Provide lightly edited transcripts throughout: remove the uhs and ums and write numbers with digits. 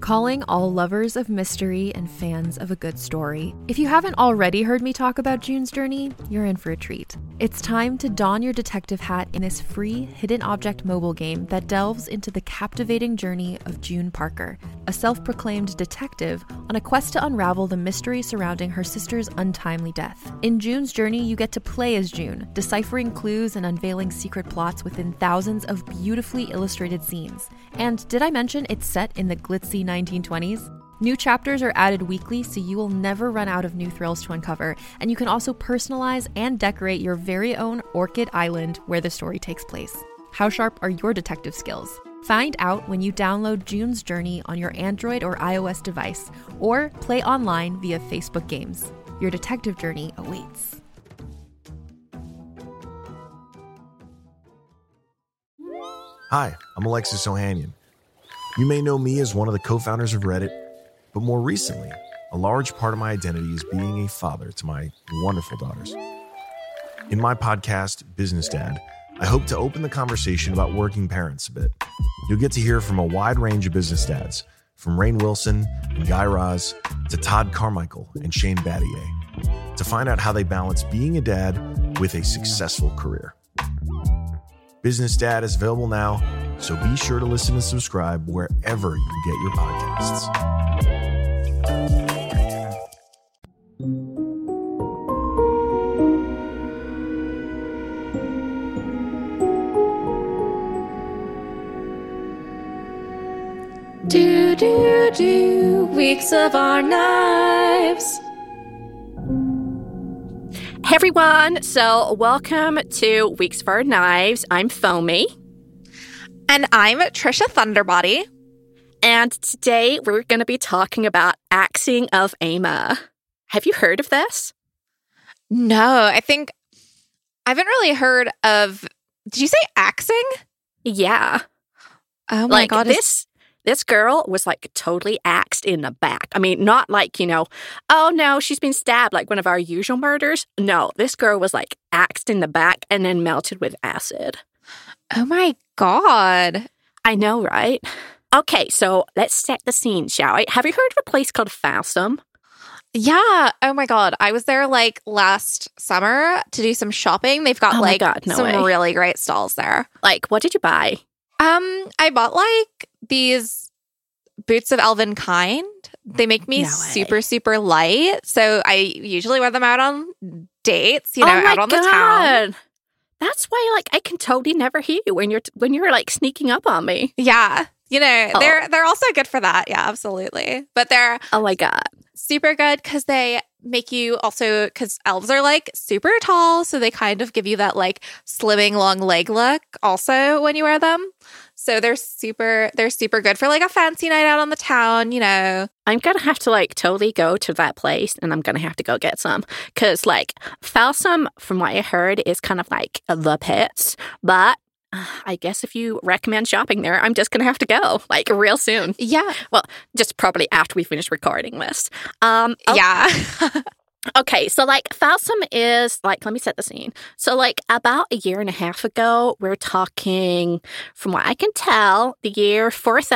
Calling all lovers of mystery and fans of a good story. If you haven't already heard me talk about June's Journey, you're in for a treat. It's time to don your detective hat in this free hidden object mobile game that delves into the captivating journey of June Parker, a self-proclaimed detective on a quest to unravel the mystery surrounding her sister's untimely death. In June's Journey, you get to play as June, deciphering clues and unveiling secret plots within thousands of beautifully illustrated scenes. And did I mention it's set in the glitzy 1920s? New chapters are added weekly, so you will never run out of new thrills to uncover, and you can also personalize and decorate your very own Orchid Island where the story takes place. How sharp are your detective skills? Find out when you download June's Journey on your Android or iOS device, or play online via Facebook Games. Your detective journey awaits. Hi, I'm Alexis Ohanian. You may know me as one of the co-founders of Reddit, but more recently, a large part of my identity is being a father to my wonderful daughters. In my podcast, Business Dad, I hope to open the conversation about working parents a bit. You'll get to hear from a wide range of business dads, from Rainn Wilson and Guy Raz to Todd Carmichael and Shane Battier, to find out how they balance being a dad with a successful career. Business Dad is available now, so be sure to listen and subscribe wherever you get your podcasts. Weeks of Our Knives. Hey everyone, so welcome to Weeks of Our Knives. I'm Foamy. And I'm Trisha Thunderbody. And today we're going to be talking about Axing of Ama. Have you heard of this? No, I haven't really heard of... Did you say axing? Yeah. Oh my God. This girl was like totally axed in the back. I mean, not like, oh no, she's been stabbed like one of our usual murders. No, this girl was like axed in the back and then melted with acid. Oh my God. I know, right? Okay, so let's set the scene, shall we? Have you heard of a place called Falsum? Yeah. Oh my God. I was there like last summer to do some shopping. They've got some really great stalls there. Like, what did you buy? I bought like these boots of Elven Kind. They make me super, super light. So I usually wear them out on dates, out on the town. That's why, I can totally never hear you when you're like sneaking up on me. Yeah. They're also good for that. Yeah, absolutely. But they're oh my God, super good because they make you also, because elves are like super tall, so they kind of give you that like slimming long leg look also when you wear them. So they're super good for like a fancy night out on the town, I'm going to have to like totally go to that place and I'm going to have to go get some. Because like Falsum, from what I heard, is kind of like the pits. But I guess if you recommend shopping there, I'm just going to have to go like real soon. Yeah. Well, just probably after we finish recording this. Yeah. Okay, so like Falsum is like, let me set the scene. So like about a year and a half ago, we're talking, from what I can tell, the year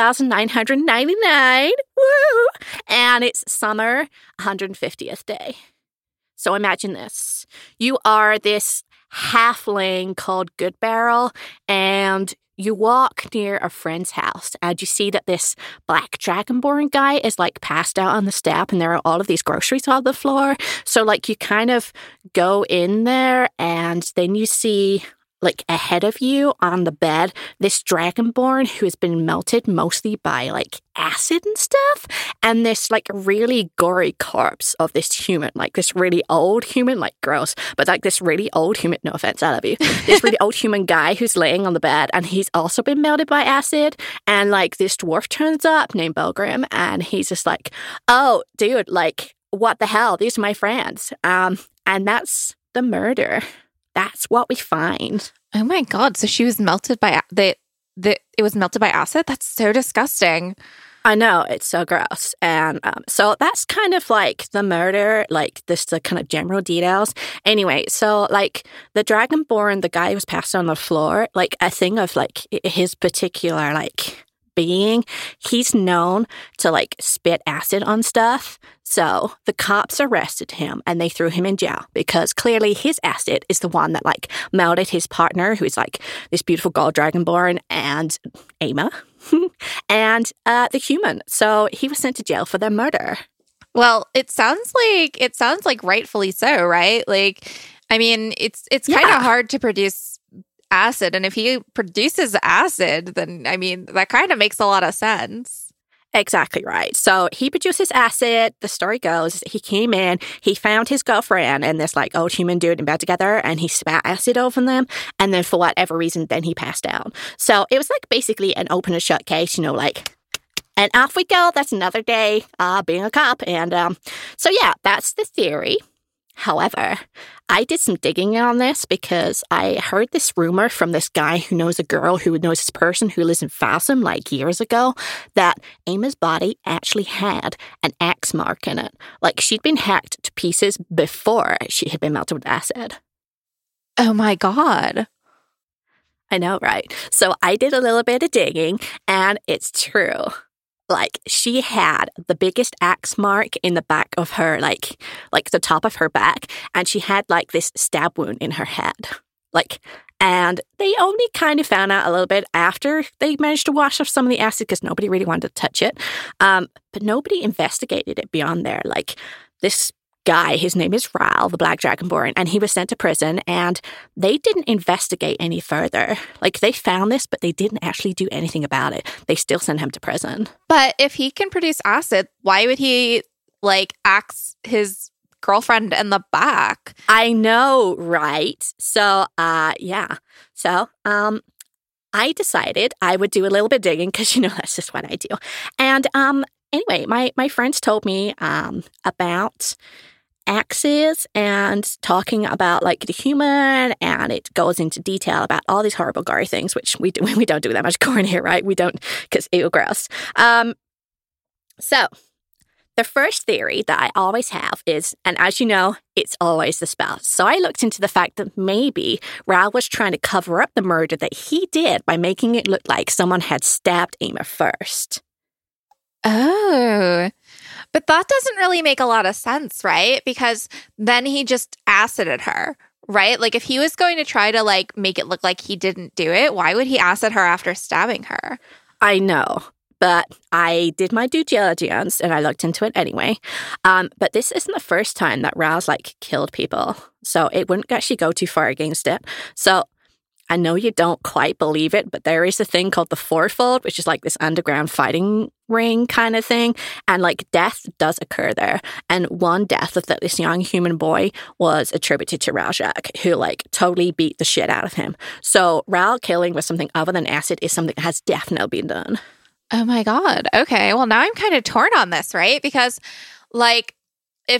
4,999. Woo! And it's summer 150th day. So imagine this. You are this halfling called Good Barrel, and you walk near a friend's house and you see that this black dragonborn guy is like passed out on the step and there are all of these groceries on the floor. So like you kind of go in there and then you see like ahead of you on the bed, this dragonborn who has been melted mostly by like acid and stuff. And this like really gory corpse of this human, like this really old human, like gross, but like this really old human, no offense, I love you. This really old human guy who's laying on the bed and he's also been melted by acid. And like this dwarf turns up named Belgrim and he's just like, oh, dude, like what the hell? These are my friends. And that's the murder. That's what we find. Oh my God. So she was melted by it was melted by acid? That's so disgusting. I know, it's so gross. And so that's kind of like the murder, like the kind of general details. Anyway, so like the Dragonborn, the guy who was passed on the floor, like a thing of like his particular like being, he's known to like spit acid on stuff. So the cops arrested him and they threw him in jail because clearly his acid is the one that like melted his partner, who's like this beautiful gold dragonborn, and Ama and the human. So he was sent to jail for their murder. Well, it sounds like rightfully so, right? Like, I mean, it's kind of hard to produce acid, and if he produces acid, then I mean, that kind of makes a lot of sense. Exactly right. So he produces acid. The story goes, he came in, he found his girlfriend and this like old human dude in bed together, and he spat acid over them. And then for whatever reason, then he passed out. So it was like basically an open and shut case, you know, like, and off we go. That's another day being a cop. And so yeah, that's the theory. However, I did some digging on this because I heard this rumor from this guy who knows a girl who knows this person who lives in Fossum like years ago that Ama's body actually had an axe mark in it. Like she'd been hacked to pieces before she had been melted with acid. Oh my God. I know, right? So I did a little bit of digging and it's true. Like, she had the biggest axe mark in the back of her, like the top of her back, and she had, like, this stab wound in her head. Like, and they only kind of found out a little bit after they managed to wash off some of the acid because nobody really wanted to touch it. But nobody investigated it beyond there. Like, this guy, his name is Ral, the Black Dragonborn, and he was sent to prison, and they didn't investigate any further. Like, they found this, but they didn't actually do anything about it. They still sent him to prison. But if he can produce acid, why would he, like, axe his girlfriend in the back? I know, right? So, yeah. So, I decided I would do a little bit of digging because, you know, that's just what I do. And, anyway, my friends told me, about axes and talking about like the human, and it goes into detail about all these horrible gory things, which we don't do that much gore in here, right? We don't, because ew, gross. So the first theory that I always have is, and as you know, it's always the spouse. So I looked into the fact that maybe Ral was trying to cover up the murder that he did by making it look like someone had stabbed Ama first. Oh, but that doesn't really make a lot of sense, right? Because then he just acided her, right? Like if he was going to try to like make it look like he didn't do it, why would he acid her after stabbing her? I know, but I did my due diligence and I looked into it anyway. But this isn't the first time that Ral's like killed people, so it wouldn't actually go too far against it. So I know you don't quite believe it, but there is a thing called the Fourfold, which is like this underground fighting ring kind of thing. And like death does occur there. And one death of this young human boy was attributed to Raljak, who like totally beat the shit out of him. So Ral killing with something other than acid is something that has definitely been done. Oh my God. Okay. Well, now I'm kind of torn on this, right? Because like if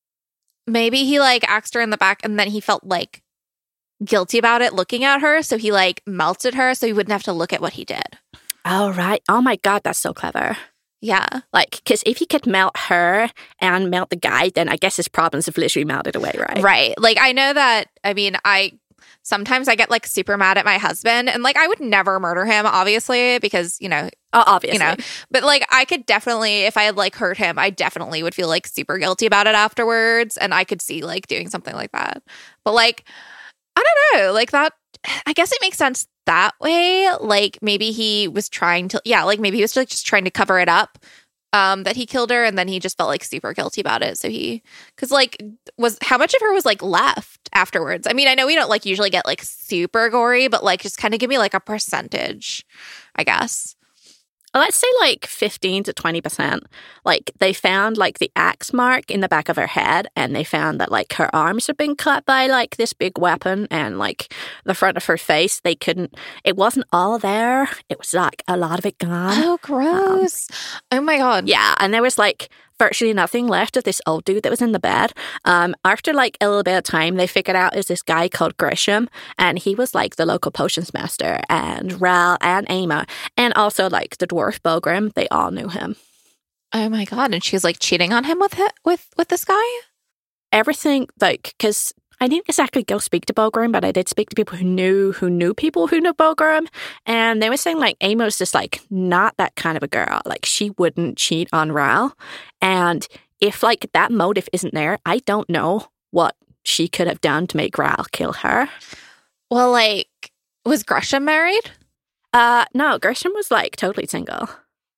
maybe he like axed her in the back and then he felt like guilty about it looking at her, so he like melted her so he wouldn't have to look at what he did. Oh, right. Oh my God, that's so clever. Yeah. Like, because if he could melt her and melt the guy, then I guess his problems have literally melted away, right? Right. Like, I know that, I mean, sometimes I get like super mad at my husband, and like I would never murder him, obviously, because, you know, obviously, you know, but like I could definitely, if I had like hurt him, I definitely would feel like super guilty about it afterwards, and I could see like doing something like that. But like, I don't know, like that, I guess it makes sense that way. Like maybe he was trying to, like maybe he was like just trying to cover it up, that he killed her, and then he just felt like super guilty about it. So because like how much of her was like left afterwards? I mean, I know we don't like usually get like super gory, but like just kind of give me like a percentage, I guess. Let's say like 15 to 20%. Like they found like the axe mark in the back of her head, and they found that like her arms had been cut by like this big weapon, and like the front of her face, it wasn't all there. It was like a lot of it gone. Oh, gross. Oh my God. Yeah. And there was like virtually nothing left of this old dude that was in the bed. After like a little bit of time, they figured out is this guy called Grisham, and he was like the local potions master, and Ral and Ama, and also like the dwarf Bogrim, they all knew him. Oh my God. And she was like cheating on him with this guy? Everything, like, because I didn't exactly go speak to Bogrim, but I did speak to people who knew people who knew Bogrim. And they were saying, like, Amy's just, like, not that kind of a girl. Like, she wouldn't cheat on Ral. And if, like, that motive isn't there, I don't know what she could have done to make Ral kill her. Well, like, was Gresham married? No, Gresham was, like, totally single.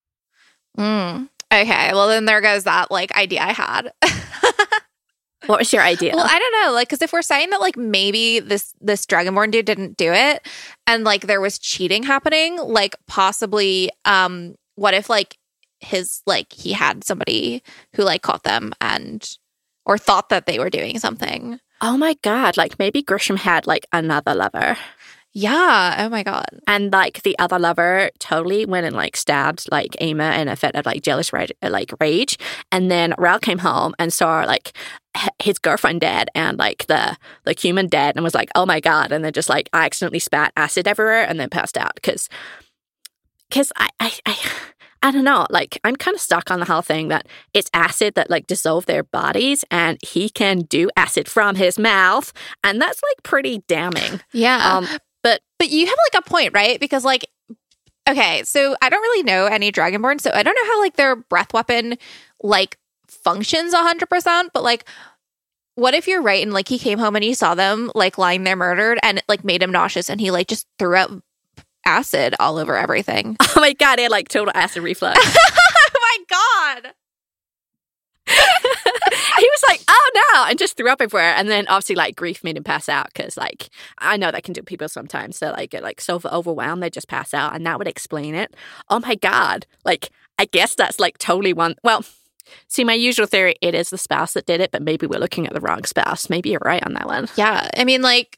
Okay, well, then there goes that, like, idea I had. What was your idea? Well, I don't know, like, because if we're saying that, like, maybe this Dragonborn dude didn't do it, and, like, there was cheating happening, like, possibly, what if, like, he had somebody who, like, caught them or thought that they were doing something. Oh my God, like, maybe Gresham had, like, another lover. Yeah, oh my God. And, like, the other lover totally went and, like, stabbed, like, Ama in a fit of, like, jealous rage. And then Ral came home and saw, like, his girlfriend dead and, like, the human dead and was like, oh my God. And then just, like, accidentally spat acid everywhere and then passed out. Because I don't know. Like, I'm kind of stuck on the whole thing that it's acid that, like, dissolve their bodies and he can do acid from his mouth. And that's, like, pretty damning. Yeah. But you have, like, a point, right? Because, like, okay, so I don't really know any Dragonborn, so I don't know how, like, their breath weapon, like, functions 100%, but, like, what if you're right and, like, he came home and he saw them, like, lying there murdered and it, like, made him nauseous and he, like, just threw out acid all over everything. Oh my God, he had, like, total acid reflux. Oh my God. He was like, oh no, and just threw up everywhere. And then obviously, like, grief made him pass out because, like, I know that can do people sometimes. So, like, get, like, so overwhelmed they just pass out, and that would explain it. Oh my God. Like, I guess that's, like, totally one. Well, see, my usual theory, it is the spouse that did it, but maybe we're looking at the wrong spouse. Maybe you're right on that one. Yeah. I mean, like,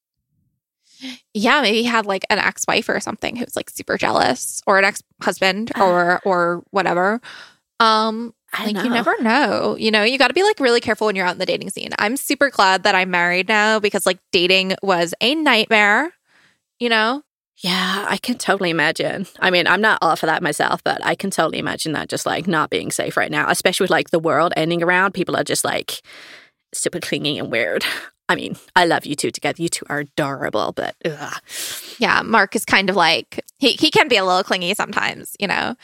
yeah, maybe he had, like, an ex-wife or something who's, like, super jealous, or an ex-husband or whatever. Like, you never know. You know, you got to be, like, really careful when you're out in the dating scene. I'm super glad that I'm married now because, like, dating was a nightmare, you know? Yeah, I can totally imagine. I mean, I'm not all for that myself, but I can totally imagine that just, like, not being safe right now, especially with, like, the world ending around. People are just, like, super clingy and weird. I mean, I love you two together. You two are adorable, but ugh. Yeah, Mark is kind of like, he can be a little clingy sometimes, you know?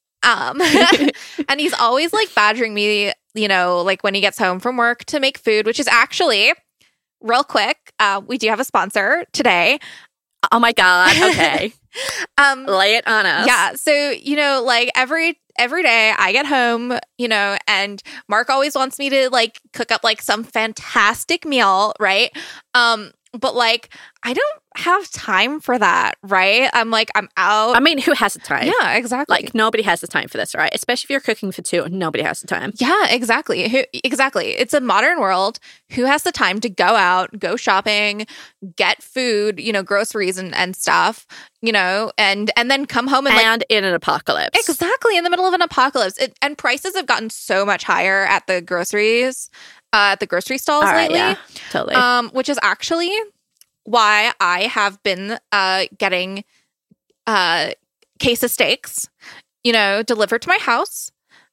And he's always, like, badgering me, you know, like, when he gets home from work to make food, which is actually, real quick, we do have a sponsor today. Oh my God, okay. Lay it on us. Yeah, so, you know, like, every day I get home, you know, and Mark always wants me to, like, cook up, like, some fantastic meal, right? But, like, I don't have time for that, right? I'm like, I'm out. I mean, who has the time? Yeah, exactly. Like, nobody has the time for this, right? Especially if you're cooking for two, nobody has the time. Yeah, exactly. Exactly. It's a modern world. Who has the time to go out, go shopping, get food, you know, groceries and stuff, you know, and then come home and, like, in an apocalypse. Exactly, in the middle of an apocalypse. And prices have gotten so much higher at the groceries, at the grocery stalls lately. Yeah, totally. Which is actually why I have been getting case of steaks, you know, delivered to my house.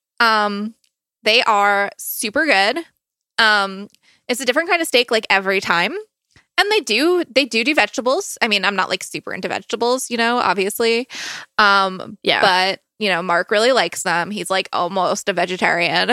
They are super good. It's a different kind of steak, like, every time. And they do vegetables. I mean, I'm not, like, super into vegetables, you know, obviously. Yeah. But, you know, Mark really likes them. He's, like, almost a vegetarian.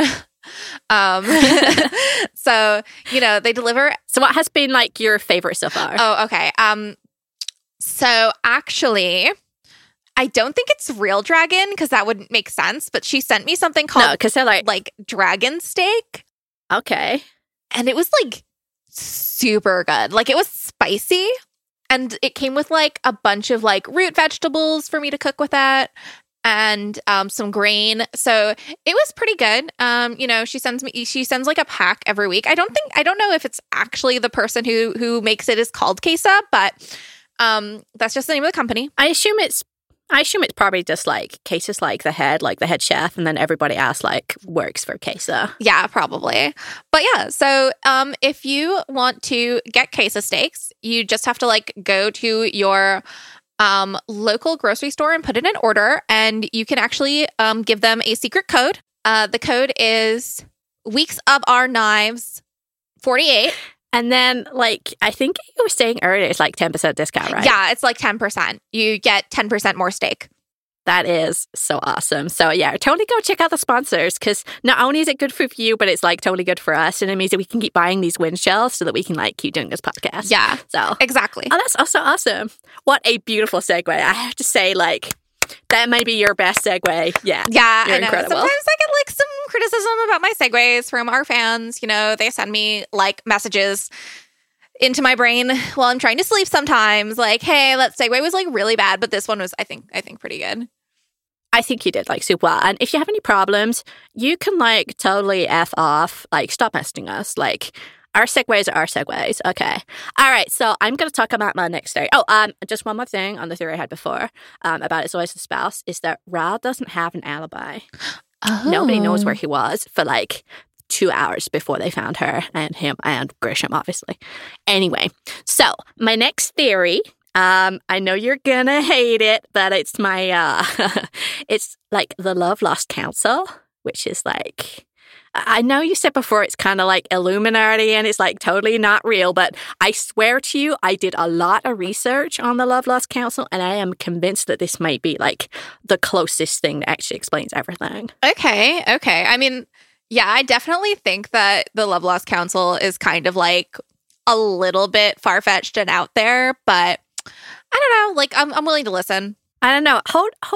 So, you know, they deliver. So what has been, like, your favorite so far? Oh, okay. So actually, I don't think it's real dragon because that wouldn't make sense, but she sent me something called, no, because they're like dragon steak. Okay. And it was, like, super good. Like, it was spicy, and it came with, like, a bunch of, like, root vegetables for me to cook with that. And some grain. So it was pretty good. You know, she sends like a pack every week. I don't know if it's actually the person who makes it is called Queso, but that's just the name of the company. I assume it's probably just, like, Queso's like the head chef, and then everybody else, like, works for Queso. Yeah, probably. But yeah, so if you want to get Queso steaks, you just have to, like, go to your local grocery store and put in an order, and you can actually give them a secret code. The code is Weeks of Our Knives 48. And then, like, I think you were saying earlier, it's like 10% discount, right? Yeah, it's like 10%. You get 10% more steak. That is so awesome. So yeah, totally go check out the sponsors, because not only is it good for you, but it's like totally good for us. And it means that we can keep buying these wind shells so that we can like keep doing this podcast. Yeah, so exactly. Oh, that's also awesome. What a beautiful segue. I have to say, like, that might be your best segue. Yeah. Yeah, you're I know. incredible. Sometimes I get like some criticism about my segues from our fans. You know, they send me like messages into my brain while I'm trying to sleep sometimes. Like, hey, that segue was like really bad, but this one was, I think pretty good. I think you did like super well. And if you have any problems, you can like totally F off, like stop messaging us. Like, our segues are our segues. Okay. All right. So I'm going to talk about my next theory. Oh, just one more thing on the theory I had before about It's Always the Spouse is that Ral doesn't have an alibi. Oh. Nobody knows where he was for like 2 hours before they found her and him and Grisham, obviously. Anyway, so my next theory, I know you're gonna hate it, but it's my, it's like the Love Lost Council, which is like, I know you said before it's kind of like Illuminati and it's like totally not real, but I swear to you, I did a lot of research on the Love Lost Council and I am convinced that this might be like the closest thing that actually explains everything. Okay. I mean, yeah, I definitely think that the Love Lost Council is kind of like a little bit far-fetched and out there, but I don't know. Like, I'm willing to listen. I don't know.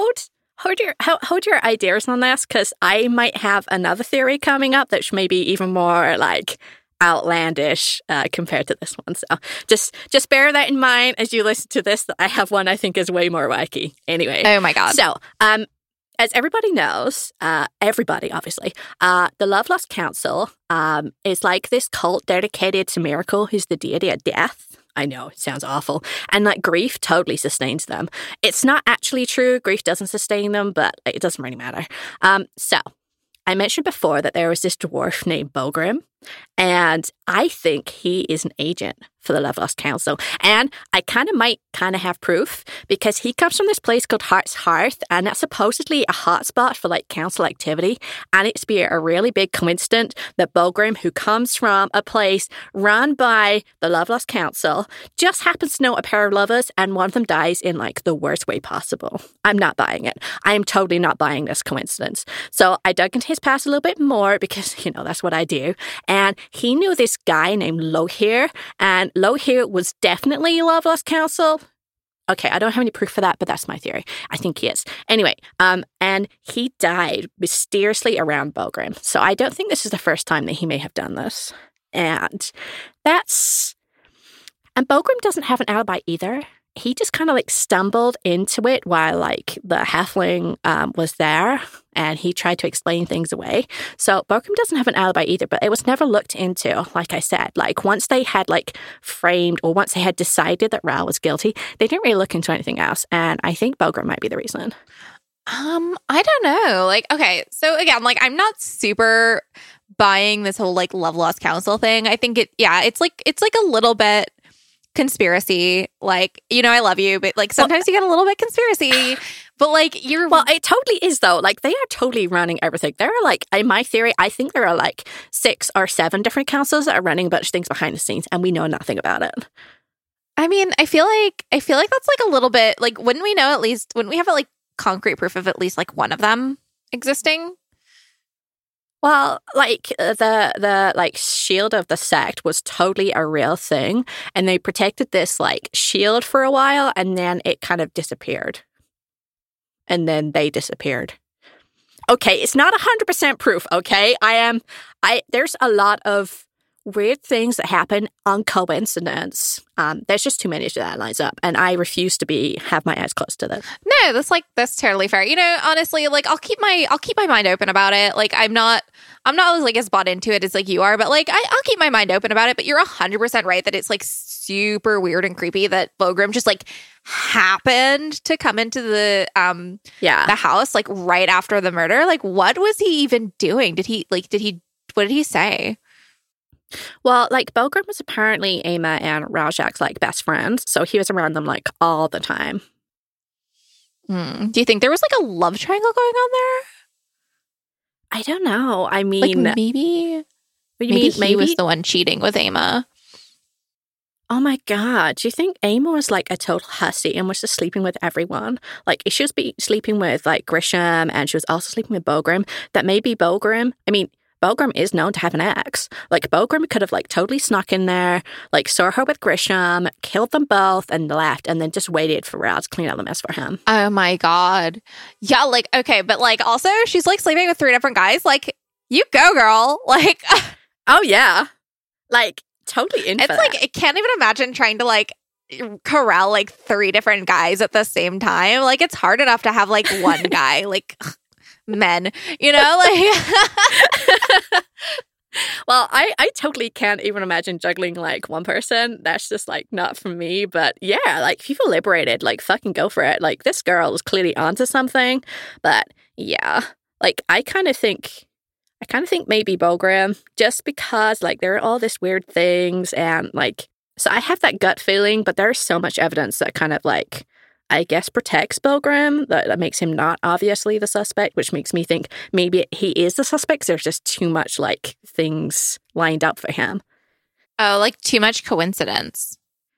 Hold your ideas on this, because I might have another theory coming up that's maybe even more like outlandish compared to this one. So just bear that in mind as you listen to this. That I have one I think is way more wacky. Anyway. Oh my God. So as everybody knows, everybody obviously, the Love Lost Council is like this cult dedicated to Miracle, who's the deity of death. I know, it sounds awful. And like grief totally sustains them. It's not actually true. Grief doesn't sustain them, but it doesn't really matter. So I mentioned before that there was this dwarf named Bogrim, and I think he is an agent for the Love Lost Council. And I might have proof, because he comes from this place called Heart's Hearth, and that's supposedly a hotspot for like council activity. And it's be a really big coincidence that Bogrim, who comes from a place run by the Love Lost Council, just happens to know a pair of lovers, and one of them dies in like the worst way possible. I'm not buying it. I am totally not buying this coincidence. So I dug into his past a little bit more, because, you know, that's what I do. And he knew this guy named Lohir, and Lohir was definitely Love Lost Council. Okay, I don't have any proof for that, but that's my theory. I think he is. Anyway, and he died mysteriously around Bogrim. So I don't think this is the first time that he may have done this. And Bogrim doesn't have an alibi either. He just kind of like stumbled into it while like the halfling was there, and he tried to explain things away. So Bogrim doesn't have an alibi either, but it was never looked into. Like I said, like once they had like framed, or once they had decided that Ral was guilty, they didn't really look into anything else. And I think Bogrim might be the reason. I don't know. Like, okay, so again, like I'm not super buying this whole like Love Lost Council thing. I think it's like a little bit conspiracy. Like, you know, I love you, but like sometimes you get a little bit conspiracy. But like well, it totally is though. Like they are totally running everything. There are like, in my theory, I think there are like 6 or 7 different councils that are running a bunch of things behind the scenes, and we know nothing about it. I mean, I feel like that's like a little bit like, wouldn't we have like concrete proof of at least like one of them existing? Well, like the like shield of the sect was totally a real thing, and they protected this like shield for a while, and then it kind of disappeared. And then they disappeared. Okay, it's not 100% proof, okay? There's a lot of weird things that happen on coincidence. There's just too many that lines up, and I refuse to have my eyes closed to that. No, that's totally fair. You know, honestly, like I'll keep my mind open about it. Like I'm not like as bought into it as like you are, but like I'll keep my mind open about it. But you're 100% right that it's like super weird and creepy that Bogrim just like happened to come into the house like right after the murder. Like, what was he even doing? What did he say? Well, like Bogrim was apparently Aemma and Raljak's like best friends, so he was around them like all the time. Do you think there was like a love triangle going on there? I don't know. I mean, like maybe he was the one cheating with Aemma. Oh my God. Do you think Emma was like a total hussy and was just sleeping with everyone? Like, she was sleeping with like Grisham, and she was also sleeping with Bogrim. That maybe Bogrim is known to have an ex. Like, Bogrim could have like totally snuck in there, like saw her with Grisham, killed them both, and left, and then just waited for Ral to clean up the mess for him. Oh my God. Yeah, like, okay, but like also she's like sleeping with 3 different guys. Like, you go, girl. Like, oh yeah. Like, totally in for it's like, I can't even imagine trying to like corral like 3 different guys at the same time. Like, it's hard enough to have like one guy, like men, you know, like. Well, I totally can't even imagine juggling like one person. That's just like not for me. But yeah, like, if you feel liberated, like, fucking go for it. Like, this girl is clearly onto something. But yeah, like, I kind of think maybe Bogrim, just because like there are all these weird things, and like, so I have that gut feeling, but there's so much evidence that kind of like, I guess, protects Bogrim, that makes him not obviously the suspect, which makes me think maybe he is the suspect because there's just too much like things lined up for him. Oh, like too much coincidence.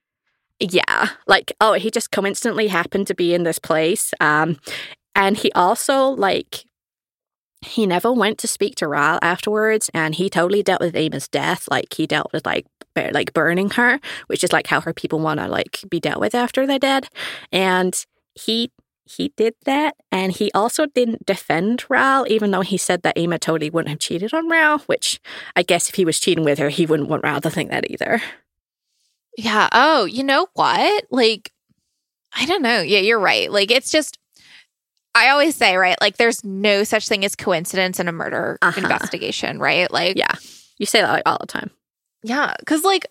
Yeah, like, oh, he just coincidentally happened to be in this place, and he also like, he never went to speak to Ral afterwards, and he totally dealt with Emma's death. Like, he dealt with like burning her, which is like how her people want to like be dealt with after they're dead. And he did that, and he also didn't defend Ral, even though he said that Emma totally wouldn't have cheated on Ral, which I guess if he was cheating with her, he wouldn't want Ral to think that either. Yeah. Oh, you know what? Like, I don't know. Yeah, you're right. Like, it's just, I always say, right, like, there's no such thing as coincidence in a murder investigation, right? Like, yeah, you say that like all the time. Yeah, because like,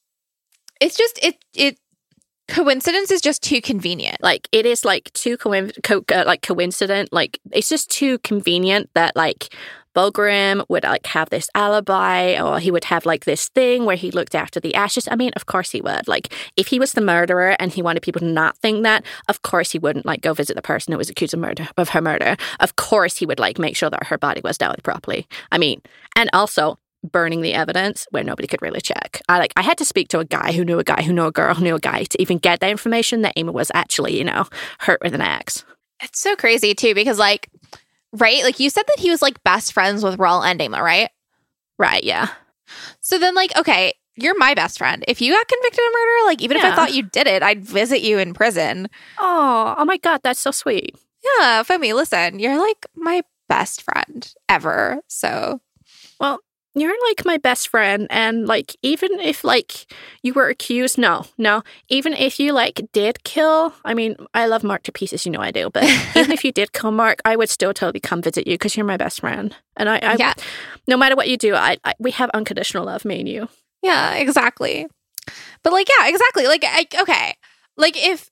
it's just it coincidence is just too convenient. Like, it is like too coincident. Like, it's just too convenient that like Bogrim would like have this alibi, or he would have like this thing where he looked after the ashes. I mean, of course he would. Like, if he was the murderer and he wanted people to not think that, of course he wouldn't like go visit the person who was accused of her murder. Of course he would like make sure that her body was dealt with properly. I mean, and also burning the evidence where nobody could really check. I had to speak to a guy who knew a guy who knew a girl who knew a guy to even get the information that Emma was actually, you know, hurt with an axe. It's so crazy too, because like, right, like, you said that he was like best friends with Ral and Emma, right? Right, yeah. So then, like, okay, you're my best friend. If you got convicted of murder, like, even if I thought you did it, I'd visit you in prison. Oh my God, that's so sweet. Yeah, Femi, listen, you're like my best friend ever. So, well, you're like my best friend, and like, even if like you were accused, no, even if you like did kill, I mean, I love Mark to pieces, you know I do, but even if you did kill Mark, I would still totally come visit you because you're my best friend, and I yeah, no matter what you do, we have unconditional love, me and you. Yeah, exactly. But like, yeah, exactly. Like, okay, like if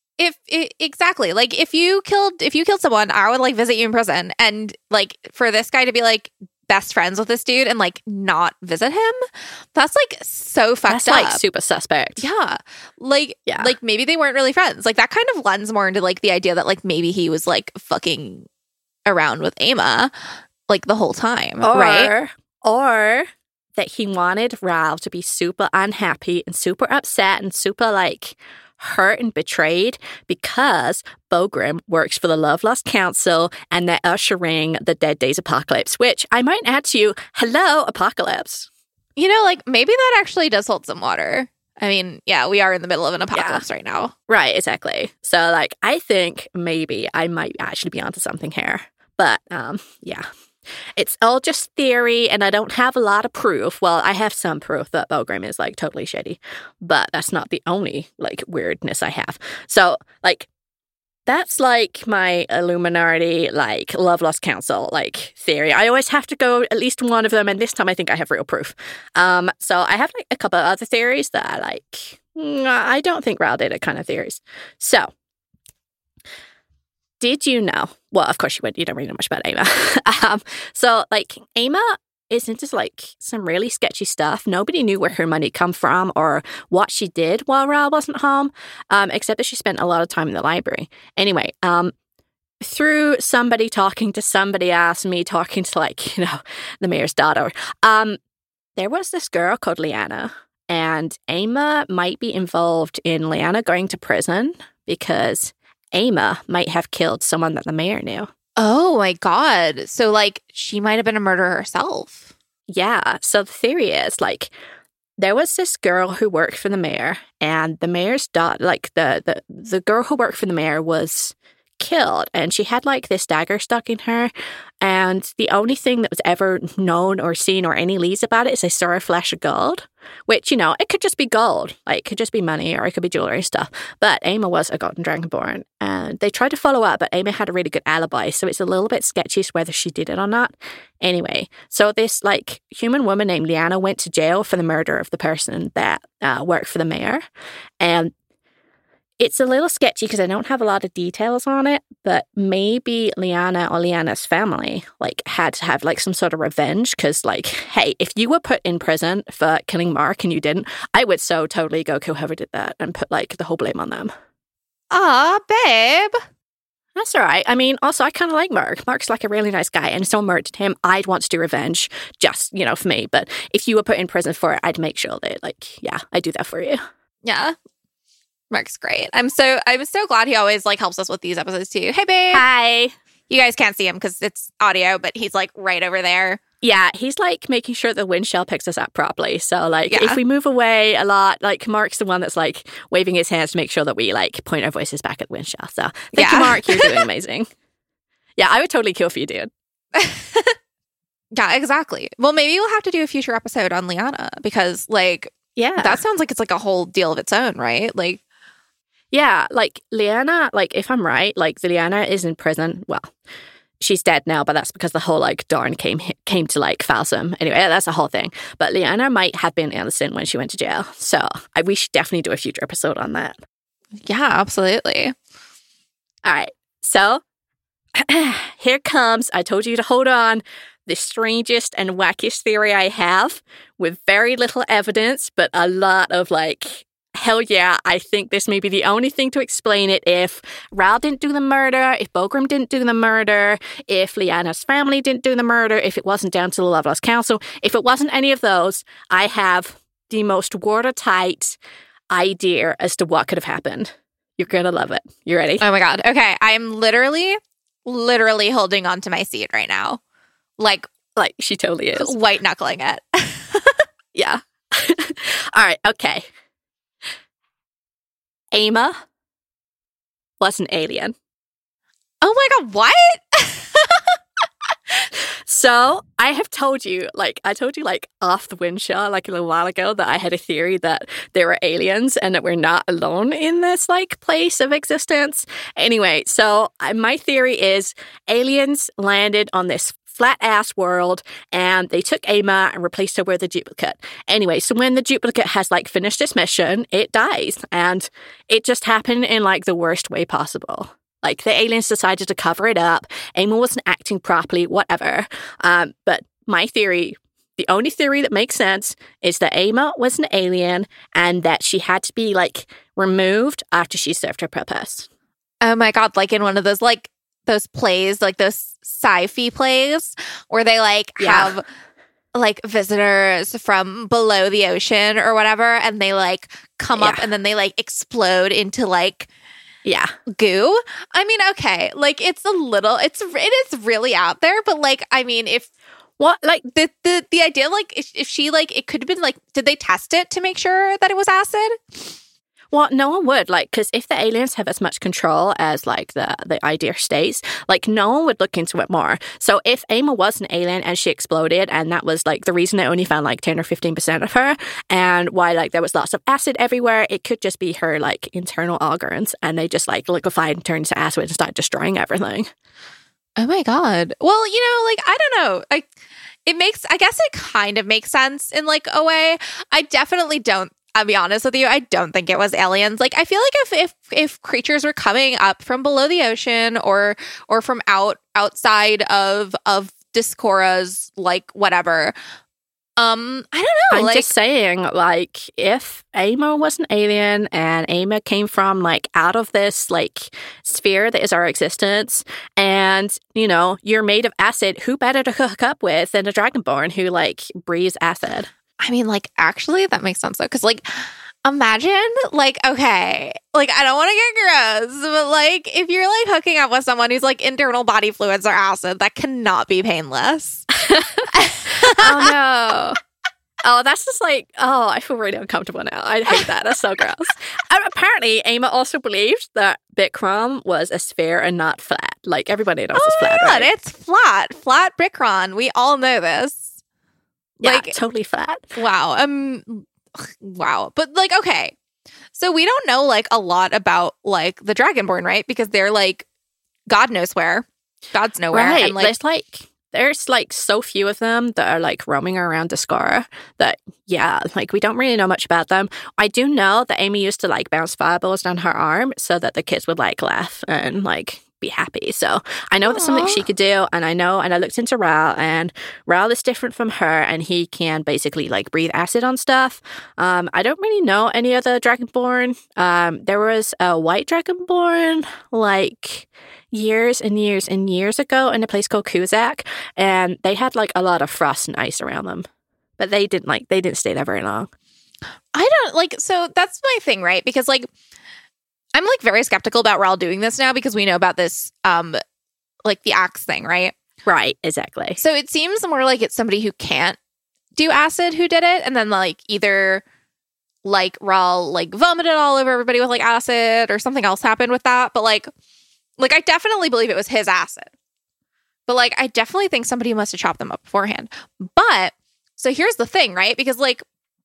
exactly, like, if you killed someone, I would like visit you in prison, and like, for this guy to be like best friends with this dude and like not visit him, that's like so fucked up. Like super suspect. Yeah. Like, yeah, like maybe they weren't really friends. Like, that kind of lends more into like the idea that like maybe he was like fucking around with Emma like the whole time, right? Or that he wanted Ral to be super unhappy and super upset and super like hurt and betrayed because Bogrim works for the Love Lost Council and they're ushering the Dead Days apocalypse, which I might add to you, hello, apocalypse. You know, like, maybe that actually does hold some water. I mean, yeah, we are in the middle of an apocalypse right now. Right, exactly. So, like, I think maybe I might actually be onto something here. But, yeah. It's all just theory, and I don't have a lot of proof. Well, I have some proof that Bogrim is, like, totally shady. But that's not the only, like, weirdness I have. So, like, that's, like, my Illuminati, like, Love Lost Council, like, theory. I always have to go at least one of them, and this time I think I have real proof. So I have, like, a couple of other theories that I, like, I don't think Ral did it kind of theories. So, did you know? Well, of course you would. You don't really know much about Emma. So, like, Emma is into, like, some really sketchy stuff. Nobody knew where her money come from or what she did while Ral wasn't home, except that she spent a lot of time in the library. Anyway, through somebody talking to somebody else, me talking to, like, you know, the mayor's daughter, there was this girl called Leanna, And Aema might be involved in Liana going to prison because Aema might have killed someone that the mayor knew. Oh my God. So like she might have been a murderer herself. Yeah. So the theory is like there was this girl who worked for the mayor, and the mayor's daughter, like the girl who worked for the mayor was killed, and she had like this dagger stuck in her, and the only thing that was ever known or seen or any leads about it is they saw a flash of gold, which, you know, it could just be gold, like it could just be money, or it could be jewelry stuff. But Aema was a golden dragonborn, and they tried to follow up, but Aema had a really good alibi, so it's a little bit sketchy whether she did it or not. Anyway, so this like human woman named Liana went to jail for the murder of the person that worked for the mayor, and it's a little sketchy because I don't have a lot of details on it, but maybe Liana or Liana's family like had to have like some sort of revenge because like, hey, if you were put in prison for killing Mark and you didn't, I would so totally go kill whoever did that and put like the whole blame on them. Ah, babe. That's all right. I mean, also, I kind of like Mark. Mark's like a really nice guy, and if someone murdered him, I'd want to do revenge just, you know, for me. But if you were put in prison for it, I'd make sure that like, yeah, I'd do that for you. Yeah. Mark's great. I'm so glad he always like helps us with these episodes too. Hey, babe. Hi. You guys can't see him because it's audio, but he's like right over there. Yeah, he's like making sure the wind shell picks us up properly. So like if we move away a lot, like Mark's the one that's like waving his hands to make sure that we like point our voices back at the wind shell. So thank you, Mark. You're doing amazing. Yeah, I would totally kill for you, dude. Yeah, exactly. Well, maybe we'll have to do a future episode on Liana because like, yeah, that sounds like it's like a whole deal of its own, right? Like, yeah, like Liana, like if I'm right, like the Liana is in prison. Well, she's dead now, but that's because the whole like Darn came to like Falsum. Anyway, that's a whole thing. But Liana might have been innocent when she went to jail. So we should definitely do a future episode on that. Yeah, absolutely. All right. So here comes, I told you to hold on, the strangest and wackiest theory I have with very little evidence, but a lot of like, hell yeah, I think this may be the only thing to explain it. If Ral didn't do the murder, if Bogrim didn't do the murder, if Liana's family didn't do the murder, if it wasn't down to the Loveless Council, if it wasn't any of those, I have the most watertight idea as to what could have happened. You're going to love it. You ready? Oh my God. Okay. I am literally holding on to my seat right now. Like she totally is. White knuckling it. Yeah. All right. Okay. Aema was an alien. Oh my God, what? So I have told you, like, off the wind shell, like a little while ago, that I had a theory that there were aliens and that we're not alone in this, like, place of existence. Anyway, so my theory is aliens landed on this flat-ass world, and they took Aema and replaced her with a duplicate. Anyway, so when the duplicate has, like, finished its mission, it dies. And it just happened in, like, the worst way possible. Like, the aliens decided to cover it up. Aema wasn't acting properly, whatever. But my theory, the only theory that makes sense, is that Aema was an alien and that she had to be, like, removed after she served her purpose. Oh my God, like in one of those, like, those plays, like those sci-fi plays where they like have like visitors from below the ocean or whatever, and they like come up and then they like explode into like goo. I mean, okay, like it is really out there, but like I mean, if what like the idea like if she like it could have been like, did they test it to make sure that it was acid? Well, no one would, like, because if the aliens have as much control as, like, the idea states, like, no one would look into it more. So if Aema was an alien and she exploded, and that was, like, the reason they only found, like, 10 or 15% of her, and why, like, there was lots of acid everywhere, it could just be her, like, internal organs, and they just, like, liquefied and turned to acid and started destroying everything. Oh, my God. Well, you know, like, I don't know. I guess it kind of makes sense in, like, a way. I definitely don't. I'll be honest with you, I don't think it was aliens. Like, I feel like if creatures were coming up from below the ocean or from outside of Discora's, like, whatever, I don't know. I'm just saying, like, if Aema was an alien and Aema came from, like, out of this, like, sphere that is our existence, and, you know, you're made of acid, who better to hook up with than a Dragonborn who, like, breathes acid? I mean, like, actually, that makes sense though. Because, like, imagine, like, okay, like, I don't want to get gross, but like, if you're like hooking up with someone who's like internal body fluids or acid, that cannot be painless. Oh no. Oh, that's just like, oh, I feel really uncomfortable now. I hate that. That's so gross. Apparently, Aemma also believed that Bikram was a sphere and not flat. Like, everybody knows it's flat, right? It's flat. Flat Bikram. We all know this. Yeah, Like, totally flat. wow. Wow. But, like, okay. So we don't know, like, a lot about, like, the Dragonborn, right? Because they're, like, God knows where. God's nowhere. Right. And, like, There's like so few of them that are like roaming around Discara that, yeah, like we don't really know much about them. I do know that Amy used to like bounce fireballs down her arm so that the kids would like laugh and like be happy. So I know that's something she could do. And I looked into Ral, and Ral is different from her, and he can basically like breathe acid on stuff. I don't really know any other Dragonborn. There was a white Dragonborn like years and years and years ago in a place called Kuzak, and they had like a lot of frost and ice around them, but they didn't stay there very long. I don't like, so that's my thing, right? Because like I'm like very skeptical about Ral doing this now because we know about this like the axe thing, right? Right, exactly. So it seems more like it's somebody who can't do acid who did it, and then like either like Ral like vomited all over everybody with like acid or something else happened with that, but like I definitely believe it was his acid. But like I definitely think somebody must have chopped them up beforehand. But so here's the thing, right? Because like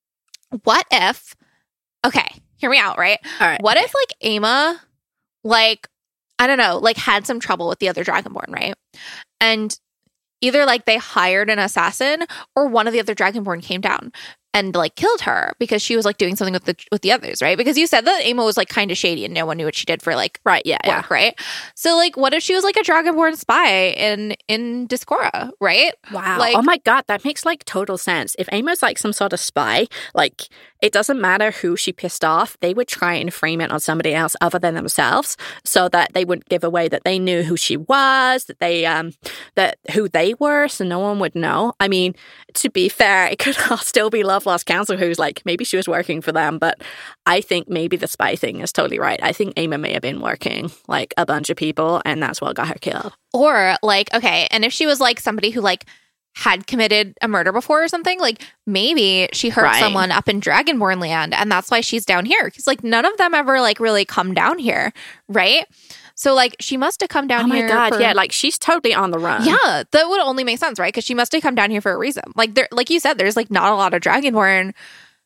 what if, okay, hear me out, right? All right. What if like Aemma like, I don't know, like had some trouble with the other Dragonborn, right? And either like they hired an assassin or one of the other Dragonborn came down and like killed her because she was like doing something with the others, right? Because you said that Aemma was like kind of shady and no one knew what she did for like work, right? So like what if she was like a Dragonborn spy in Discora, right? Wow. Like, oh my god, that makes like total sense. If Aemma's like some sort of spy, like it doesn't matter who she pissed off, they would try and frame it on somebody else other than themselves so that they wouldn't give away that they knew who she was, that they that who they were, so no one would know. I mean, to be fair, it could all still be Love Lost Council who's like, maybe she was working for them, but I think maybe the spy thing is totally right. I think Aemma may have been working like a bunch of people and that's what got her killed. or like, okay, and if she was like somebody who like had committed a murder before or something, like maybe she hurt someone up in Dragonborn land and that's why she's down here. Because like none of them ever like really come down here, right? So like she must have come down here. Oh my god, yeah, like she's totally on the run. Yeah, that would only make sense, right? Because she must have come down here for a reason. Like there, like you said, there's like not a lot of Dragonborn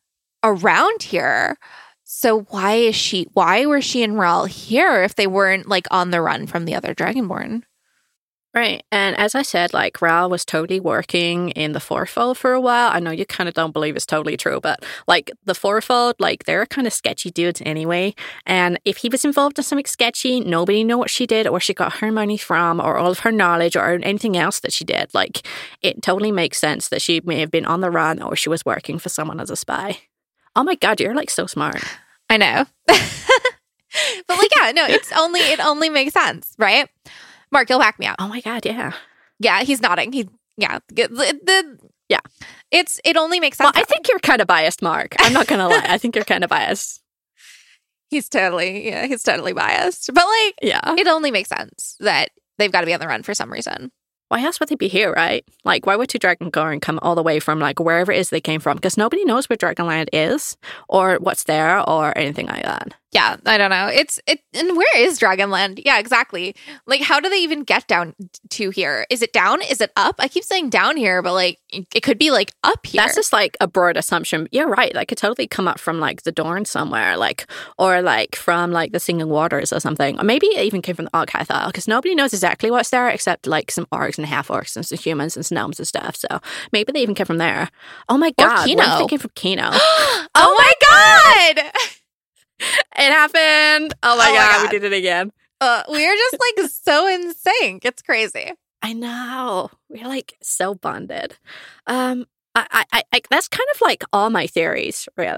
around here. So why were she and Ral here if they weren't like on the run from the other Dragonborn? Right. And as I said, like Ral was totally working in the Fourfold for a while. I know you kind of don't believe it's totally true, but like the Fourfold, like they're kind of sketchy dudes anyway. And if he was involved in something sketchy, nobody knew what she did or she got her money from or all of her knowledge or anything else that she did. Like it totally makes sense that she may have been on the run or she was working for someone as a spy. Oh my god, you're like so smart. I know. But like, yeah, no, it only makes sense, right? Mark, you'll back me up. Oh my god, yeah. Yeah, he's nodding. It only makes sense. Well, I think you're kind of biased, Mark. I'm not gonna lie. I think you're kind of biased. He's totally biased. But like, yeah, it only makes sense that they've got to be on the run for some reason. Why else would they be here, right? Like, why would two Dragonborn come all the way from, like, wherever it is they came from? Because nobody knows where Dragonland is or what's there or anything like that. Yeah, I don't know. And where is Dragonland? Yeah, exactly. Like, how do they even get down to here? Is it down? Is it up? I keep saying down here, but, like, it could be, like, up here. That's just, like, a broad assumption. You're right. Like, it could totally come up from, like, the Dorne somewhere, like, or, like, from, like, the Singing Waters or something. Or maybe it even came from the Arcath Isle, because nobody knows exactly what's there except, like, some orcs and half-orcs and some humans and some gnomes and stuff. So maybe they even came from there. Oh, my God. Or Kino. What if they came from Kino? Oh, my God! It happened. Oh my god, we did it again. We're just like so in sync. It's crazy. I know. We're like so bonded. I that's kind of like all my theories, really.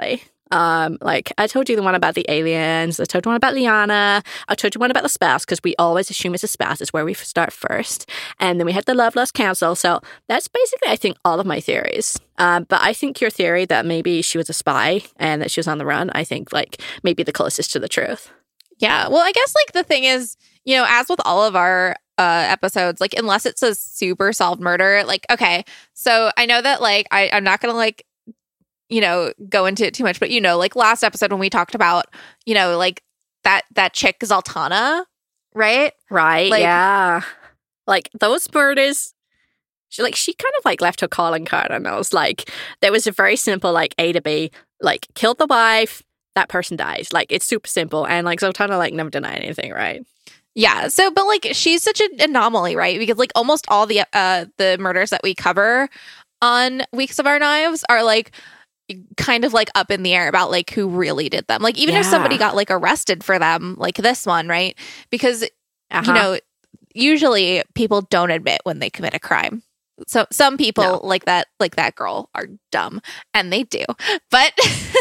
Like, I told you the one about the aliens. I told you one about Liana. I told you one about the spouse, because we always assume it's a spouse. It's where we start first. And then we had the Love Lost Council. So that's basically, I think, all of my theories. But I think your theory that maybe she was a spy and that she was on the run, I think, like, maybe the closest to the truth. Yeah. Well, I guess, like, the thing is, you know, as with all of our episodes, like, unless it's a super solved murder, like, okay, so I know that, like, I'm not gonna, like, you know, go into it too much, but, you know, like, last episode when we talked about, you know, like, that chick Zoltana, right? Right, like, yeah. Like, those murders, she kind of, like, left her calling card, and I was like, there was a very simple, like, A to B, like, killed the wife, that person dies. Like, it's super simple, and, like, Zoltana, like, never denied anything, right? Yeah. So, but, like, she's such an anomaly, right? Because, like, almost all the murders that we cover on Weeks of Our Knives are, like, kind of, like, up in the air about, like, who really did them. Like, even if somebody got, like, arrested for them, like this one, right? Because, you know, usually people don't admit when they commit a crime. So some people like that girl are dumb, and they do. But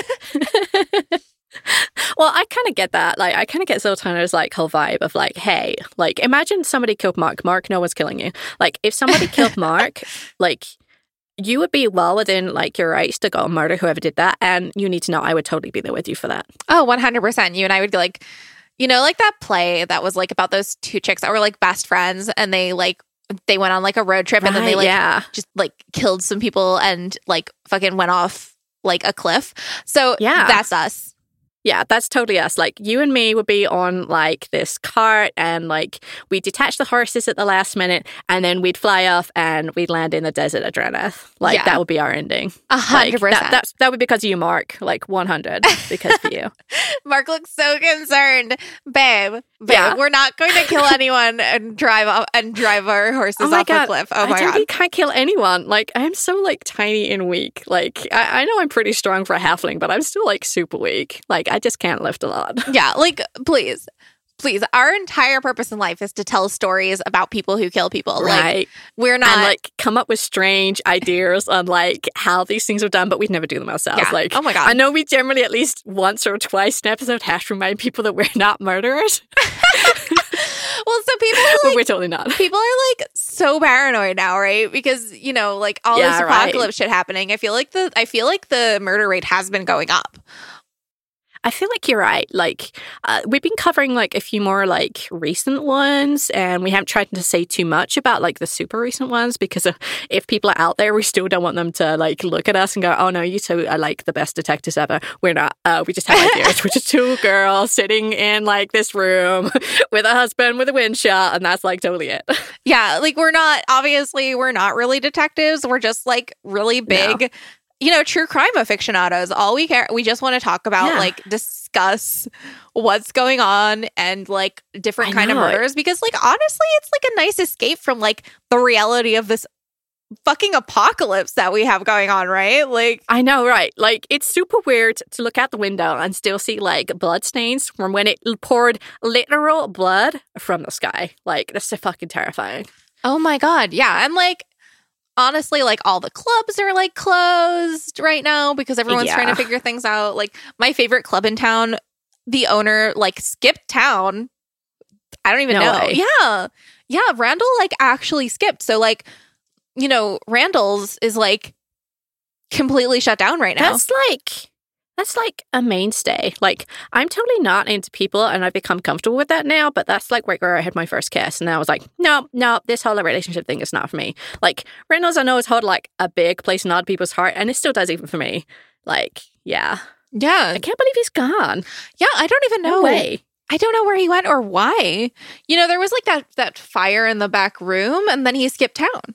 well, I kind of get that. Like, I kind of get Zoltana's, like, whole vibe of, like, hey, like, imagine somebody killed Mark. Mark, no one's killing you. Like, if somebody killed Mark, like, you would be well within, like, your rights to go and murder whoever did that. And you need to know I would totally be there with you for that. Oh, 100%. You and I would, like, you know, like that play that was, like, about those two chicks that were, like, best friends, and they went on, like, a road trip, and then they, like, just, like, killed some people and, like, fucking went off, like, a cliff. So that's us. Yeah, that's totally us. Like, you and me would be on, like, this cart, and, like, we'd detach the horses at the last minute, and then we'd fly off and we'd land in the desert of Dreneth. Like, that would be our ending. 100%. Like, that would be because of you, Mark. Like, 100 because of you. Mark looks so concerned. Babe, we're not going to kill anyone and drive our horses off a cliff. Oh my God. I can't kill anyone. Like, I'm so, like, tiny and weak. Like, I know I'm pretty strong for a halfling, but I'm still, like, super weak. Like, I just can't lift a lot. Yeah, like, please. Our entire purpose in life is to tell stories about people who kill people. Right. Like, we're not... And, like, come up with strange ideas on, like, how these things are done, but we'd never do them ourselves. Yeah. Like, oh my God. I know we generally at least once or twice an episode have to remind people that we're not murderers. Well, so people are, like, but we're totally not. People are, like, so paranoid now, right? Because, you know, like, all this apocalypse shit happening. I feel like the murder rate has been going up. I feel like you're right. Like, we've been covering, like, a few more, like, recent ones, and we haven't tried to say too much about, like, the super recent ones, because if people are out there, we still don't want them to, like, look at us and go, oh, no, you two are, like, the best detectives ever. We're not. We just have ideas. We're just two girls sitting in, like, this room with a husband with a wind shot, and that's, like, totally it. Yeah, like, we're not really detectives. We're just, like, really big... You know, true crime aficionados. All we care, we just want to talk about, like, discuss what's going on and, like, different kind of murders. Because, like, honestly, it's, like, a nice escape from, like, the reality of this fucking apocalypse that we have going on, right? Like, I know, right? Like, it's super weird to look out the window and still see, like, blood stains from when it poured literal blood from the sky. Like, that's so fucking terrifying. Oh my God, yeah. And, like, honestly, like, all the clubs are, like, closed right now because everyone's trying to figure things out. Like, my favorite club in town, the owner, like, skipped town. I don't even know. Way. Yeah. Randall, like, actually skipped. So, like, you know, Randall's is, like, completely shut down right now. That's like a mainstay. Like, I'm totally not into people, and I've become comfortable with that now, but that's, like, right where I had my first kiss, and I was like, no, this whole relationship thing is not for me. Like, Reynolds, I know, has held, like, a big place in a lot of people's heart, and it still does even for me. Like, yeah. I can't believe he's gone. Yeah, I don't even know. No way. I don't know where he went or why. You know, there was, like, that fire in the back room, and then he skipped town.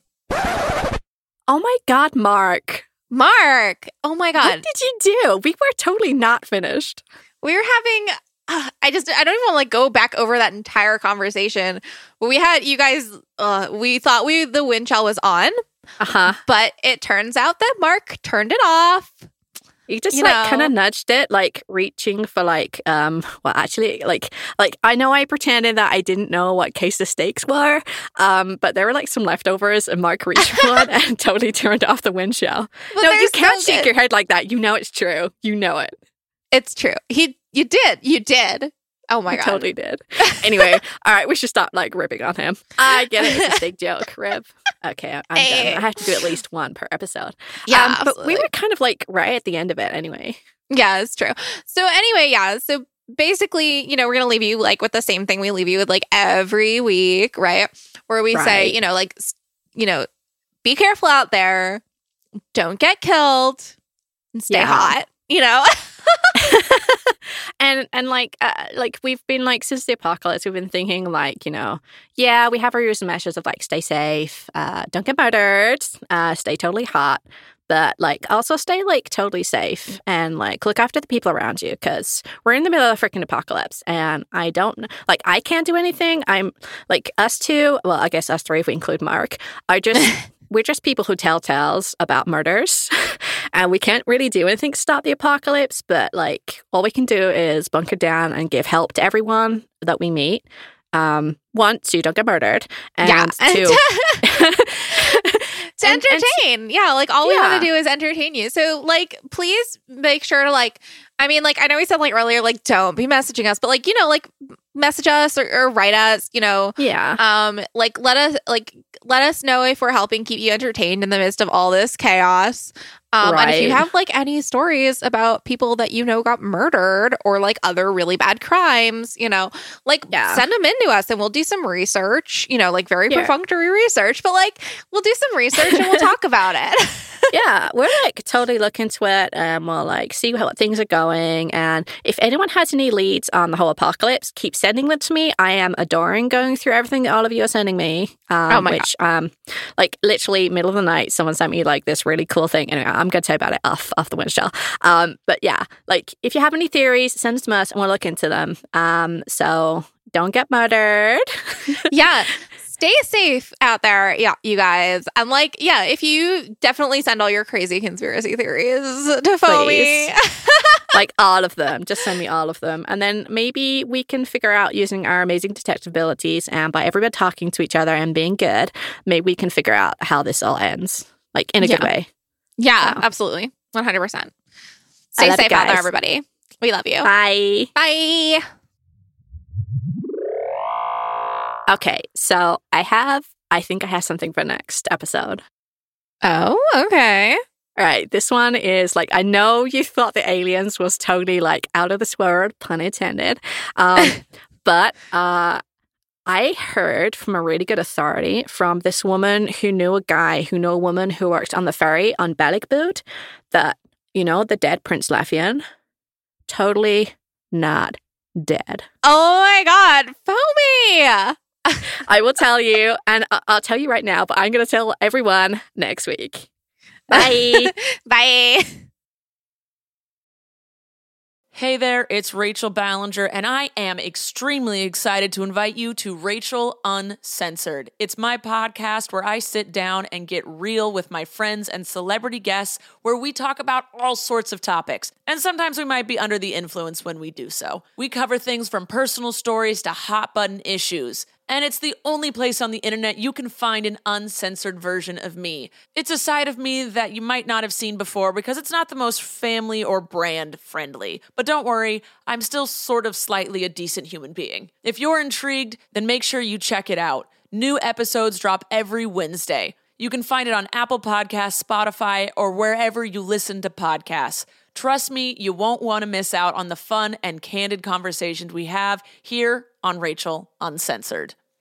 Oh my God, Mark. Oh my God. What did you do? We were totally not finished. We were having, I don't even want to, like, go back over that entire conversation. But we had, you guys, we thought the wind chill was on. But it turns out that Mark turned it off. He just, like, kind of nudged it, like, reaching for, like, well, actually, like, I know I pretended that I didn't know what case the steaks were, but there were, like, some leftovers, and Mark reached for one and totally turned off the wind chill. No, you can't shake your head like that. You know it's true. You know it. It's true. You did. Oh my God. I totally did. Anyway, all right, we should stop like ripping on him. I get it. It's a big joke, Rip. Okay, I'm done. I have to do at least one per episode. Yeah, but we were kind of like right at the end of it anyway. Yeah, it's true. So anyway, yeah. So basically, we're going to leave you like with the same thing we leave you with like every week, right? Where we say, be careful out there. Don't get killed. And stay hot, And like we've been like since the apocalypse, we've been thinking like, we have our usual measures of like stay safe, don't get murdered, stay totally hot, but like also stay like totally safe and like look after the people around you because we're in the middle of a freaking apocalypse and I can't do anything. I'm like us two, well, I guess us three if we include Mark, we're just people who tell tales about murders and we can't really do anything to stop the apocalypse, but like all we can do is bunker down and give help to everyone that we meet. One, so you don't get murdered. And two, to entertain. Like all we want to do is entertain you. So like, please make sure to like, I mean, like, I know we said like earlier, like, don't be messaging us, but like, like message us or write us, like let us know if we're helping keep you entertained in the midst of all this chaos. And if you have like any stories about people that got murdered or like other really bad crimes, send them in to us and we'll do some research, like very perfunctory research, but like we'll do some research and we'll talk about it. Yeah, we're like totally look into it and we'll like see how things are going. And if anyone has any leads on the whole apocalypse, keep sending them to me. I am adoring going through everything that all of you are sending me. God. Like literally middle of the night, someone sent me like this really cool thing. Anyway, I'm going to tell you about it off the windshield. But yeah, like if you have any theories, send them to us and we'll look into them. So don't get murdered. Yeah. Stay safe out there, you guys. And like, if you definitely send all your crazy conspiracy theories to Foamy. Like all of them. Just send me all of them. And then maybe we can figure out using our amazing detective abilities and by everybody talking to each other and being good, maybe we can figure out how this all ends. Like in a good way. Yeah, absolutely. 100%. Stay safe out there, everybody. We love you. Bye. Bye. Okay, so I think I have something for next episode. Oh, okay. All right, this one is like, I know you thought the aliens was totally like out of this world, pun intended. But I heard from a really good authority from this woman who knew a woman who worked on the ferry on Belicboot that, the dead Prince Lefian, totally not dead. Oh my God, Foamy! I will tell you, and I'll tell you right now, but I'm going to tell everyone next week. Bye. Bye. Hey there, it's Rachel Ballinger, and I am extremely excited to invite you to Rachel Uncensored. It's my podcast where I sit down and get real with my friends and celebrity guests where we talk about all sorts of topics. And sometimes we might be under the influence when we do so. We cover things from personal stories to hot-button issues. And it's the only place on the internet you can find an uncensored version of me. It's a side of me that you might not have seen before because it's not the most family or brand friendly. But don't worry, I'm still sort of slightly a decent human being. If you're intrigued, then make sure you check it out. New episodes drop every Wednesday. You can find it on Apple Podcasts, Spotify, or wherever you listen to podcasts. Trust me, you won't want to miss out on the fun and candid conversations we have here on Rachel Uncensored.